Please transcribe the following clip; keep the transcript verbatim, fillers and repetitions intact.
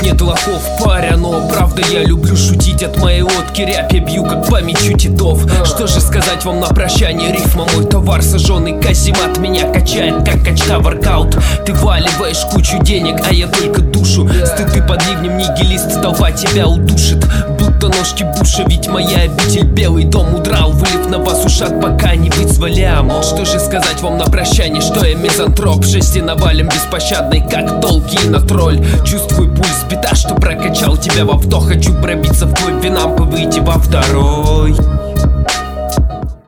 нет лохов в паре, но правда я люблю шутить. От моей лодки рябь я бью, как по мячу титов. Что же сказать вам на прощание? Рифма мой товар, сожженный каземат меня качает, как качка воркаут. Ты валиваешь кучу денег, а я только душу. Стыд и под ливнем нигилист, толпа тебя удушит, будто ножки Буша. Ведь моя обитель белый дом удрал, вылив на вас ушат, пока не вызволям. Что же сказать вам на прощание, что я мизантроп, жести навалим беспощадный, как Толкина тролль. Чувствую пульс бита, что прокачал тебя во вдох. Хочу пробиться в твой винамп и выйти во второй.